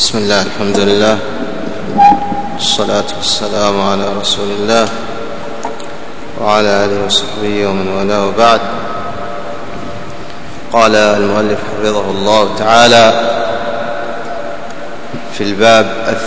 بسم الله، الحمد لله، والصلاة والسلام على رسول الله وعلى آله وصحبه ومن والاه، وبعد. قال المؤلف حفظه الله تعالى في الباب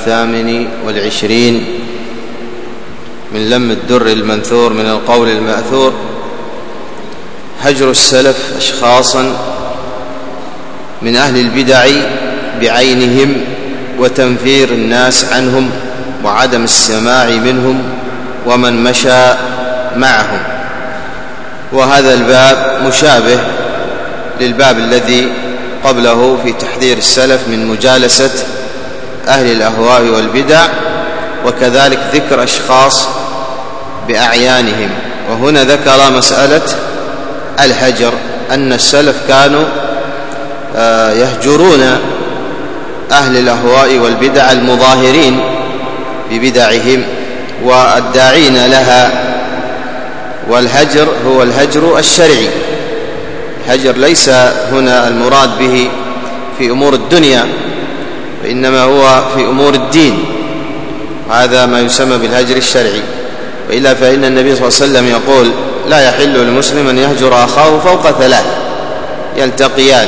28 من لم الدر المنثور من القول المأثور: هجر السلف أشخاصا من أهل البدع بعينهم وتنفير الناس عنهم وعدم السماع منهم ومن مشى معهم. وهذا الباب مشابه للباب الذي قبله في تحذير السلف من مجالسة أهل الأهواء والبدع، وكذلك ذكر أشخاص بأعيانهم. وهنا ذكر مسألة الهجر، أن السلف كانوا يهجرون أهل الأهواء والبدع المظاهرين ببدعهم والداعين لها. والهجر هو الهجر الشرعي. الهجر ليس هنا المراد به في أمور الدنيا، وإنما هو في أمور الدين، هذا ما يسمى بالهجر الشرعي. وإلا فإن النبي صلى الله عليه وسلم يقول: لا يحل للمسلم أن يهجر أخاه فوق 3 يلتقيان.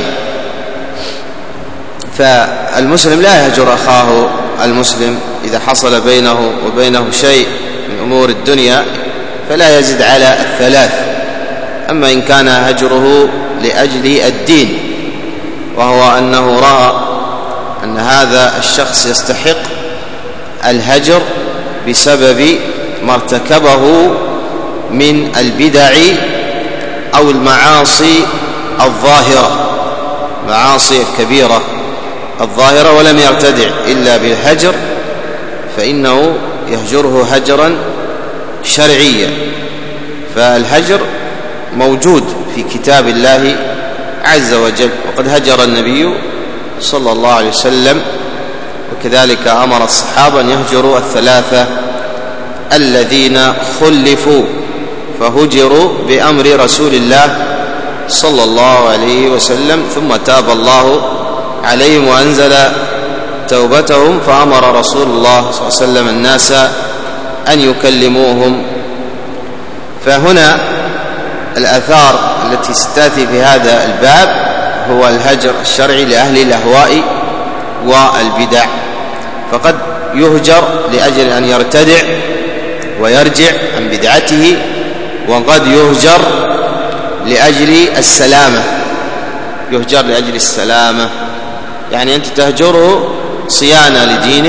فالمسلم لا يهجر أخاه المسلم إذا حصل بينه وبينه شيء من أمور الدنيا، فلا يزد على 3. أما إن كان هجره لأجل الدين، وهو أنه رأى أن هذا الشخص يستحق الهجر بسبب ما ارتكبه من البدع أو المعاصي الظاهرة، معاصي الكبيرة الظاهرة، ولم يرتدع إلا بالهجر، فإنه يهجره هجرا شرعيا. فالهجر موجود في كتاب الله عز وجل، وقد هجر النبي صلى الله عليه وسلم، وكذلك أمر الصحابة أن يهجروا 3 الذين خلفوا فهجروا بأمر رسول الله صلى الله عليه وسلم، ثم تاب الله عليهم وأنزل توبتهم، فأمر رسول الله صلى الله عليه وسلم الناس أن يكلموهم. فهنا الآثار التي ستأتي في هذا الباب هو الهجر الشرعي لأهل الأهواء والبدع. فقد يهجر لأجل أن يرتدع ويرجع عن بدعته، وقد يهجر لأجل السلامة، يهجر لأجل السلامة، يعني أنت تهجره صيانة لدينك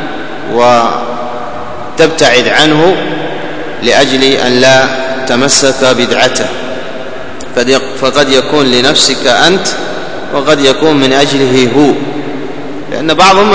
وتبتعد عنه لأجل أن لا تمسك بدعته. فقد يكون لنفسك أنت، وقد يكون من أجله هو، لأن بعضهم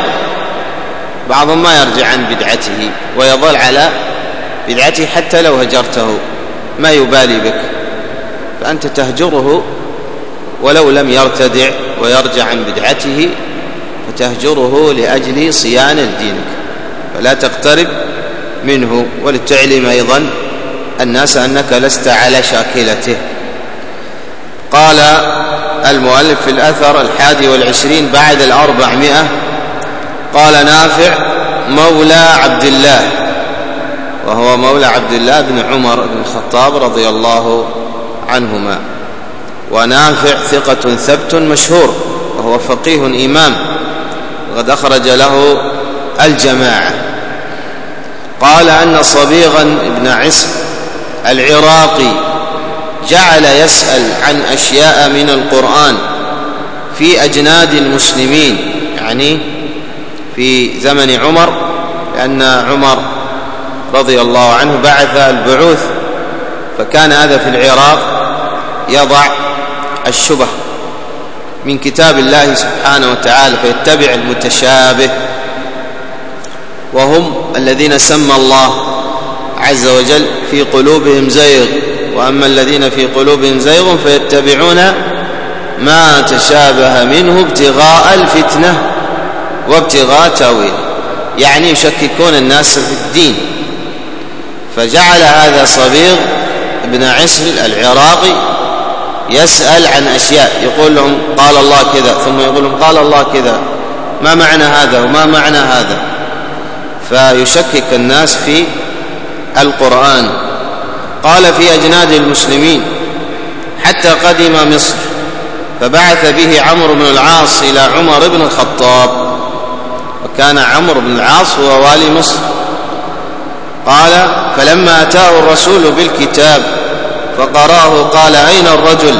ما يرجع عن بدعته ويظل على بدعته حتى لو هجرته ما يبالي بك، فأنت تهجره ولو لم يرتدع ويرجع عن بدعته، فتهجره لأجل صيانة دينك، فلا تقترب منه، ولتعلم أيضا الناس أنك لست على شاكلته. قال المؤلف في الأثر 21 بعد 400: قال نافع مولى عبد الله، وهو مولى عبد الله بن عمر بن الخطاب رضي الله عنهما. ونافع ثقة ثبت مشهور، وهو فقيه إمام، وقد أخرج له الجماعة. قال أن صبيغا ابن عصر العراقي جعل يسأل عن أشياء من القرآن في أجناد المسلمين، يعني في زمن عمر، لأن عمر رضي الله عنه بعث البعوث، فكان هذا في العراق يضع الشبه من كتاب الله سبحانه وتعالى، فيتبع المتشابه، وهم الذين سمى الله عز وجل في قلوبهم زيغ، وأما الذين في قلوبهم زيغ فيتبعون ما تشابه منه ابتغاء الفتنة وابتغاء تأويله، يعني يشككون الناس في الدين. فجعل هذا صبيغ ابن عصر العراقي يسأل عن أشياء، يقول لهم قال الله كذا، ثم يقول لهم قال الله كذا، ما معنى هذا وما معنى هذا، فيشكك الناس في القرآن. قال في أجناد المسلمين حتى قدم مصر، فبعث به عمرو بن العاص إلى عمر بن الخطاب، وكان عمرو بن العاص هو والي مصر. قال فلما أتاه الرسول بالكتاب فقرأه قال أين الرجل؟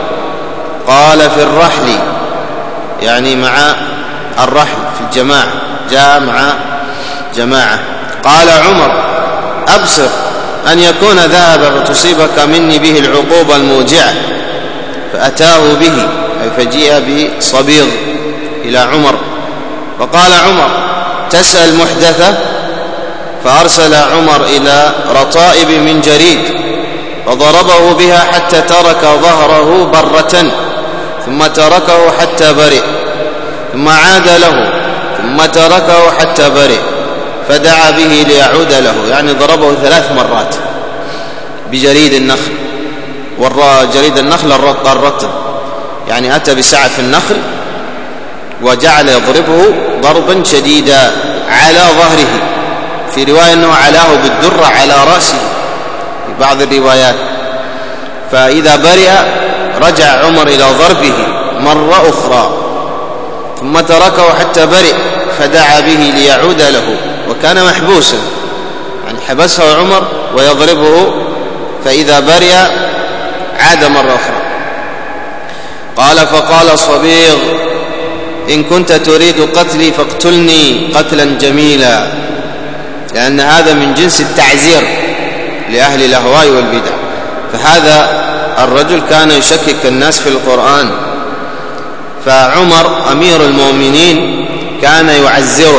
قال في الرحل، يعني مع الرحل في الجماعة، جاء مع جماعة. قال عمر أبصر أن يكون ذهب فتصيبك مني به العقوبة الموجعة، فأتاه به أي فجيء بصبيغ إلى عمر. فقال عمر تسأل محدثة؟ فأرسل عمر إلى رطائب من جريد فضربه بها حتى ترك ظهره برة، ثم تركه حتى برئ، ثم عاد له، ثم تركه حتى برئ، فدعا به ليعود له، يعني ضربه 3 مرات بجريد النخل. وجريد النخل الرطب، يعني أتى بسعف النخل وجعل يضربه ضربا شديدا على ظهره، في رواية أنه علاه بالدرة على رأسه في بعض الروايات. فإذا برئ رجع عمر إلى ضربه مرة أخرى، ثم تركه حتى برئ فدعا به ليعود له، وكان محبوسا، يعني حبسه عمر ويضربه، فإذا برئ عاد مرة أخرى. قال فقال صبيغ إن كنت تريد قتلي فاقتلني قتلا جميلا، لأن هذا من جنس التعزير لأهل الأهواء والبدع. فهذا الرجل كان يشكك الناس في القرآن، فعمر أمير المؤمنين كان يعزره،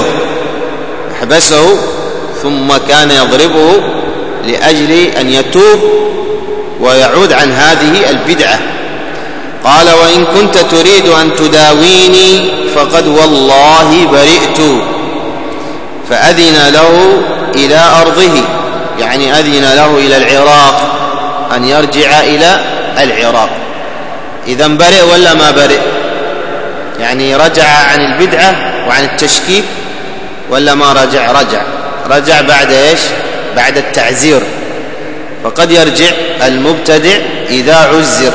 حبسه ثم كان يضربه لأجل أن يتوب ويعود عن هذه البدعة. قال وإن كنت تريد أن تداويني فقد والله برئت، فأذن له إلى أرضه، يعني أذن له إلى العراق، أن يرجع إلى العراق. إذن برئ ولا ما برئ؟ يعني رجع عن البدعة وعن التشكيك ولا ما رجع؟ رجع بعد إيش؟ بعد التعزير. فقد يرجع المبتدع إذا عزر.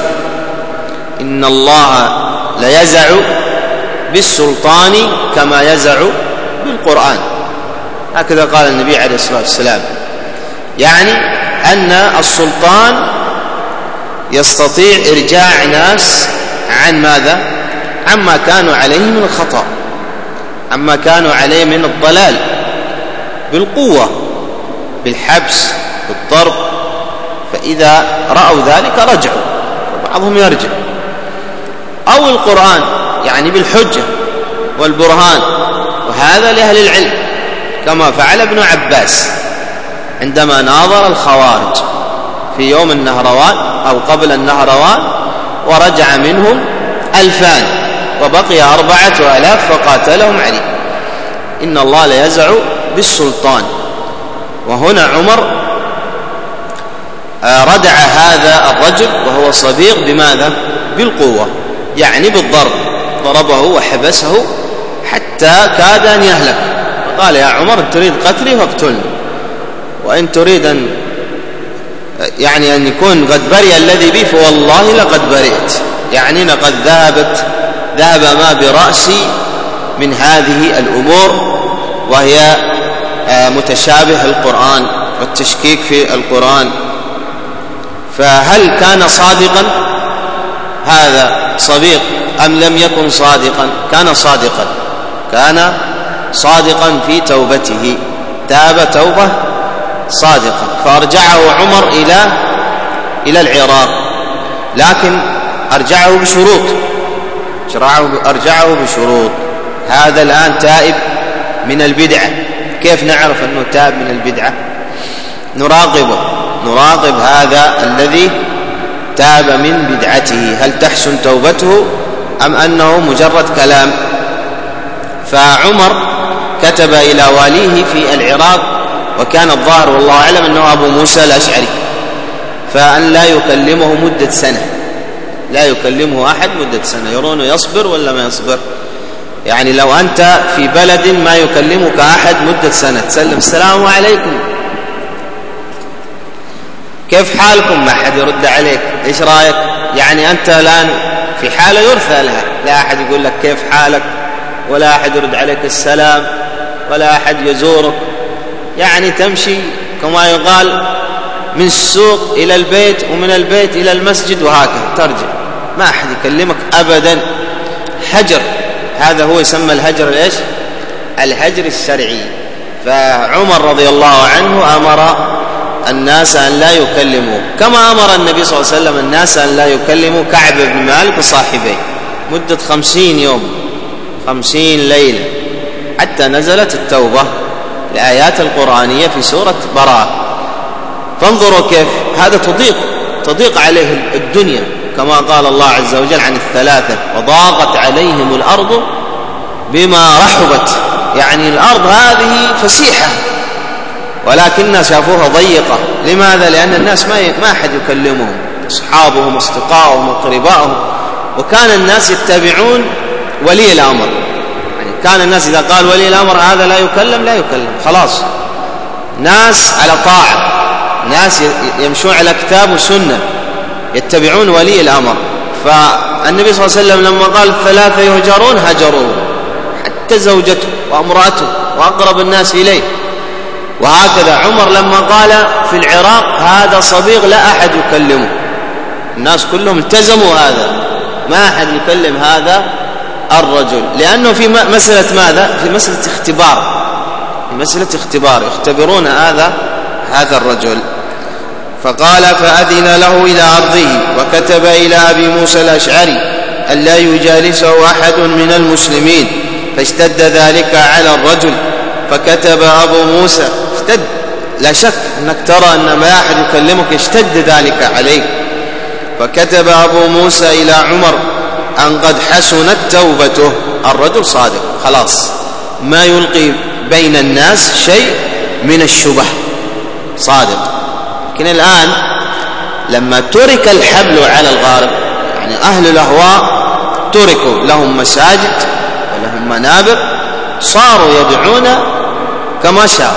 إن الله ليزع بالسلطان كما يزع بالقرآن، هكذا قال النبي عليه الصلاة والسلام، يعني أن السلطان يستطيع إرجاع ناس عن ماذا؟ عما كانوا عليه من الخطأ، عما كانوا عليه من الضلال، بالقوة، بالحبس، بالضرب. فإذا رأوا ذلك رجعوا، وبعضهم يرجع. أو القرآن، يعني بالحجة والبرهان، وهذا لأهل العلم، كما فعل ابن عباس عندما ناظر الخوارج في يوم النهروان أو قبل النهروان، ورجع منهم 2000 وبقي 4000 فقاتلهم علي. إن الله ليزع بالسلطان. وهنا عمر ردع هذا الرجل وهو صبيغ بماذا؟ بالقوة، يعني بالضرب، ضربه وحبسه حتى كاد أن يهلك. فقال يا عمر إن تريد قتلي فاقتلني، وإن تريد أن يعني أن يكون قد برئ الذي بي فوالله لقد برئت، يعني لقد ذهب ما برأسي من هذه الأمور، وهي متشابه القرآن والتشكيك في القرآن. فهل كان صادقا هذا صبيغ أم لم يكن صادقا؟ كان صادقا، كان صادقا في توبته، تاب توبة صادقة، فأرجعه عمر إلى العراق، لكن أرجعه بشروط. هذا الآن تائب من البدعة. كيف نعرف أنه تائب من البدعة؟ نراقب هذا الذي تاب من بدعته، هل تحسن توبته أم أنه مجرد كلام؟ فعمر كتب إلى واليه في العراق، وكان الظاهر والله أعلم أنه أبو موسى الأشعري، فأن لا يكلمه مدة سنة، لا يكلمه أحد مدة سنة، يرونه يصبر ولا ما يصبر. يعني لو أنت في بلد ما يكلمك أحد مدة سنة تسلم السلام عليكم كيف حالكم، ما أحد يرد عليك، إيش رأيك؟ يعني أنت الآن في حالة يرثى لها، لا أحد يقول لك كيف حالك، ولا أحد يرد عليك السلام، ولا أحد يزورك، يعني تمشي كما يقال من السوق إلى البيت ومن البيت إلى المسجد وهكذا ترجع، ما أحد يكلمك أبدا. حجر، هذا هو يسمى الهجر الإيش؟ الهجر الشرعي. فعمر رضي الله عنه أمر الناس أن لا يكلموا، كما أمر النبي صلى الله عليه وسلم الناس أن لا يكلموا كعب بن مالك وصاحبيه مدة 50 يوم 50 ليلة، حتى نزلت التوبة الآيات القرآنية في سورة براءة. فانظروا كيف هذا تضيق عليه الدنيا، كما قال الله عز وجل عن الثلاثة وضاقت عليهم الأرض بما رحبت، يعني الأرض هذه فسيحة ولكن شافوها ضيقة. لماذا؟ لأن الناس ما أحد يكلمهم، أصحابهم أصدقائهم أقربائهم، وكان الناس يتبعون ولي الأمر، يعني كان الناس إذا قال ولي الأمر هذا لا يكلم خلاص، ناس على طاعة، ناس يمشون على كتاب وسنة يتبعون ولي الأمر. فالنبي صلى الله عليه وسلم لما قال 3 يهجرون هجروه، حتى زوجته وامرأته وأقرب الناس إليه. وهكذا عمر لما قال في العراق هذا صبيغ لا أحد يكلمه، الناس كلهم التزموا هذا، ما أحد يكلم هذا الرجل، لأنه في مسألة ماذا؟ في مسألة اختبار، في مسألة اختبار يختبرون هذا الرجل. فقال فأذن له إلى أرضه، وكتب إلى أبي موسى الأشعري أن لا يجالسه أحد من المسلمين، فاشتد ذلك على الرجل، فكتب أبو موسى، اشتد، لا شك أنك ترى أن ما أحد يكلمك يشتد ذلك عليك. فكتب أبو موسى إلى عمر أن قد حسنت توبته، الرجل صادق خلاص، ما يلقي بين الناس شيء من الشبه، صادق. لكن الآن لما ترك الحبل على الغارب، يعني أهل الأهواء تركوا، لهم مساجد ولهم منابر، صاروا يدعون كما شاء.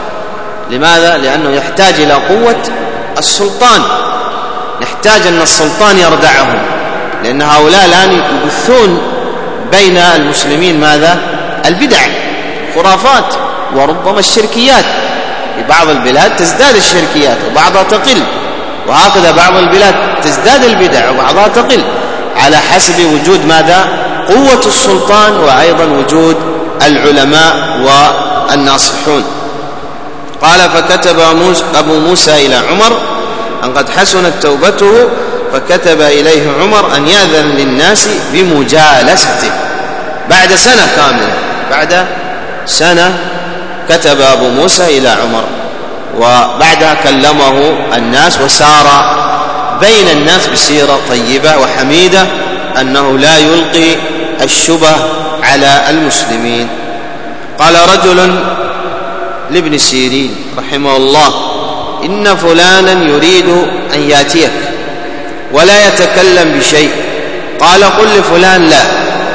لماذا؟ لأنه يحتاج إلى قوة السلطان، نحتاج أن السلطان يردعهم، لأن هؤلاء الآن يبثون بين المسلمين ماذا؟ البدع، خرافات، وربما الشركيات. في بعض البلاد تزداد الشركيات وبعضها تقل، وهكذا بعض البلاد تزداد البدع وبعضها تقل، على حسب وجود ماذا؟ قوة السلطان، وأيضا وجود العلماء والناصحون. قال فكتب أبو موسى إلى عمر أن قد حسنت توبته، فكتب إليه عمر أن يأذن للناس بمجالسته بعد سنة كاملة. بعد سنة كتب أبو موسى إلى عمر، وبعدها كلمه الناس، وسار بين الناس بسيرة طيبة وحميدة، أنه لا يلقي الشبه على المسلمين. قال رجل لابن سيرين رحمه الله: إن فلانا يريد أن يأتيك ولا يتكلم بشيء. قال: قل لفلان لا،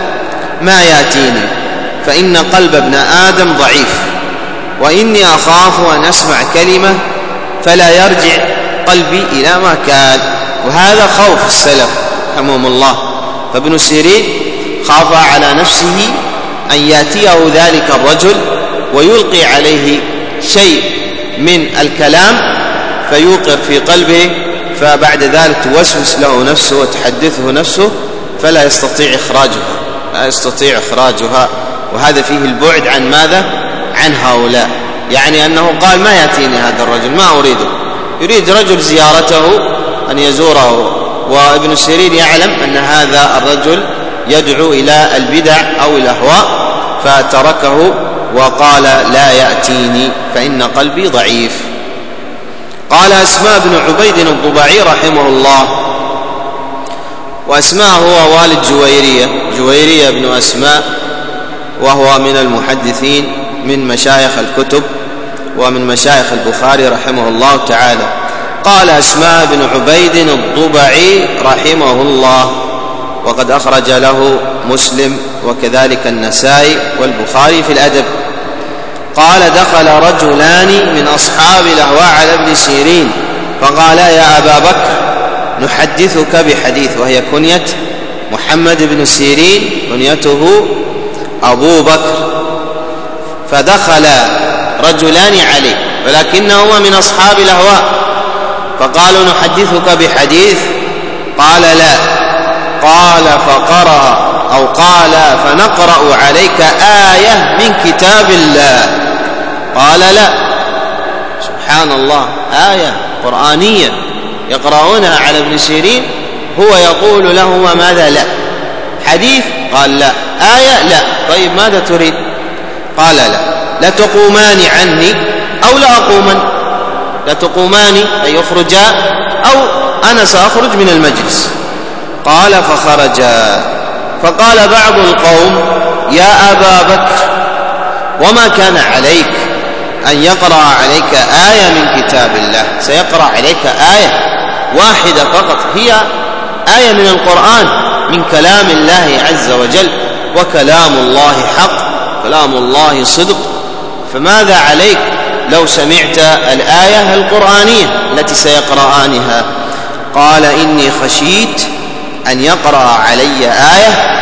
ما يأتيني، فإن قلب ابن آدم ضعيف، وإني أخاف أن أسمع كلمة فلا يرجع قلبي إلى ما كان. وهذا خوف السلف رحمهم الله. فابن سيرين خاف على نفسه أن يأتيه ذلك الرجل ويلقي عليه شيء من الكلام فيوقر في قلبه، فبعد ذلك توسوس له نفسه وتحدثه نفسه فلا يستطيع إخراجها. وهذا فيه البعد عن ماذا؟ عن هؤلاء. يعني أنه قال: ما يأتيني هذا الرجل، ما أريده، يريد رجل زيارته أن يزوره. وابن سيرين يعلم أن هذا الرجل يدعو إلى البدع أو الأهواء، فتركه وقال: لا يأتيني فإن قلبي ضعيف. قال أسماء بن عبيد الضبعي رحمه الله، وأسماء هو والد جويرية بن أسماء، وهو من المحدثين من مشايخ الكتب ومن مشايخ البخاري رحمه الله تعالى. قال أسماء بن عبيد الضبعي رحمه الله، وقد أخرج له مسلم وكذلك النسائي والبخاري في الأدب. قال: دخل رجلان من أصحاب الأهواء على ابن سيرين فقالا: يا أبا بكر نحدثك بحديث، وهي كنية محمد بن سيرين، كنيته أبو بكر. فدخل رجلان عليه ولكنهما من أصحاب الأهواء فقالوا: نحدثك بحديث. قال: لا. قال: فقرأ أو قال: فنقرأ عليك آية من كتاب الله. قال: لا. سبحان الله، آية قرآنية يقرؤونها على ابن سيرين، هو يقول لهما ماذا؟ لا. حديث؟ قال: لا. آية؟ لا. طيب ماذا تريد؟ قال: لا. لتقومان عني أو لا أقومن، لتقومان أي يخرجا أو أنا سأخرج من المجلس. قال: فخرجا. فقال بعض القوم: يا أبا بكر وما كان عليك أن يقرأ عليك آية من كتاب الله، سيقرأ عليك آية واحدة فقط، هي آية من القرآن، من كلام الله عز وجل، وكلام الله حق، كلام الله صدق، فماذا عليك لو سمعت الآية القرآنية التي سيقرآنها؟ قال: إني خشيت أن يقرأ علي آية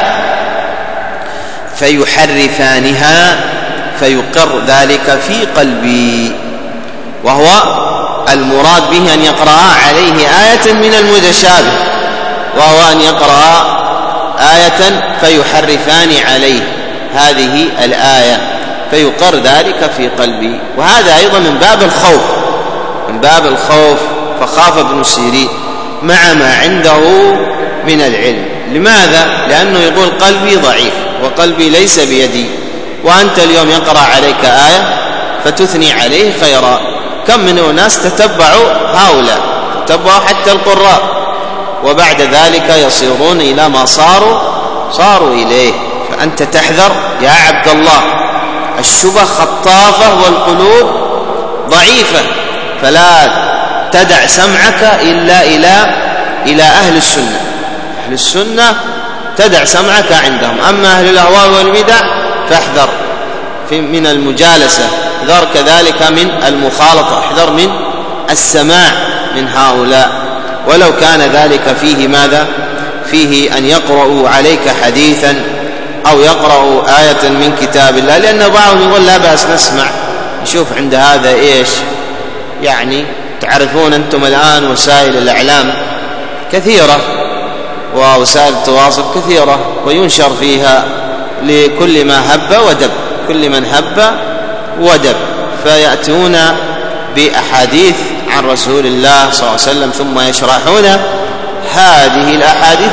فيحرفانها فيقر ذلك في قلبي، وهو المراد به أن يقرأ عليه آية من المتشابه، وهو أن يقرأ آية فيحرفان عليه هذه الآية فيقر ذلك في قلبي. وهذا أيضا من باب الخوف، من باب الخوف، فخاف ابن سيرين مع ما عنده من العلم. لماذا؟ لأنه يقول قلبي ضعيف وقلبي ليس بيدي، وأنت اليوم يقرأ عليك آية فتثني عليه خيرا. كم من الناس تتبعوا هؤلاء، تتبعوا حتى القراء، وبعد ذلك يصيرون إلى ما صاروا إليه. فأنت تحذر يا عبد الله، الشبه خطافة والقلوب ضعيفة، فلا تدع سمعك إلا إلى أهل السنة. أهل السنة تدع سمعك عندهم، أما أهل الأهواء والبدع فاحذر من المجالسة، احذر كذلك من المخالطة، احذر من السماع من هؤلاء، ولو كان ذلك فيه ماذا؟ فيه أن يقرأوا عليك حديثا أو يقرأوا آية من كتاب الله، لأن بعضهم يقول لا بأس نسمع، نشوف عند هذا إيش يعني. تعرفون أنتم الآن وسائل الإعلام كثيرة ووسائل التواصل كثيرة، وينشر فيها لكل ما هب ودب، كل من هب ودب، فيأتون بأحاديث عن رسول الله صلى الله عليه وسلم ثم يشرحون هذه الأحاديث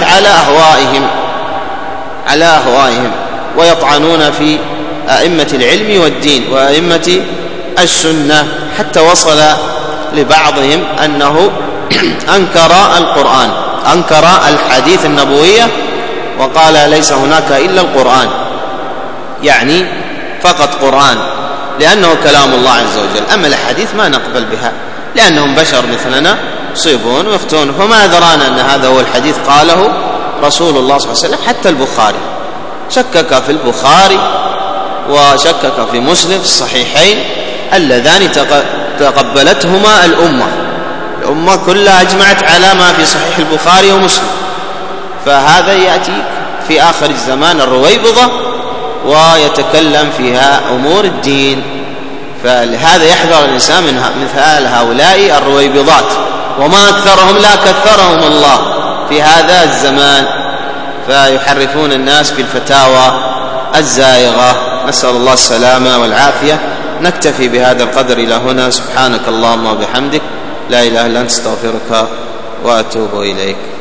على أهوائهم ويطعنون في أئمة العلم والدين وأئمة السنة، حتى وصل لبعضهم أنه أنكر القرآن، أنكر الحديث النبوية وقال ليس هناك إلا القرآن، يعني فقط قرآن، لأنه كلام الله عز وجل، أما الحديث ما نقبل بها لأنهم بشر مثلنا يصيبون ويخطئون، فما أدرانا أن هذا هو الحديث قاله رسول الله صلى الله عليه وسلم. حتى البخاري شكك في البخاري وشكك في مسلم الصحيحين اللذان تقبلتهما الأمة كلها أجمعت على ما في صحيح البخاري ومسلم، فهذا يأتي في آخر الزمان الرويبضة ويتكلم فيها أمور الدين، فلهذا يحذر الإنسان من مثال هؤلاء الرويبضات، وما أكثرهم لا كثرهم الله في هذا الزمان، فيحرفون الناس بالفتاوى الزائغة. نسأل الله السلامة والعافية. نكتفي بهذا القدر إلى هنا. سبحانك اللهم وبحمدك، لا إله إلا أنت، استغفرك وأتوب إليك.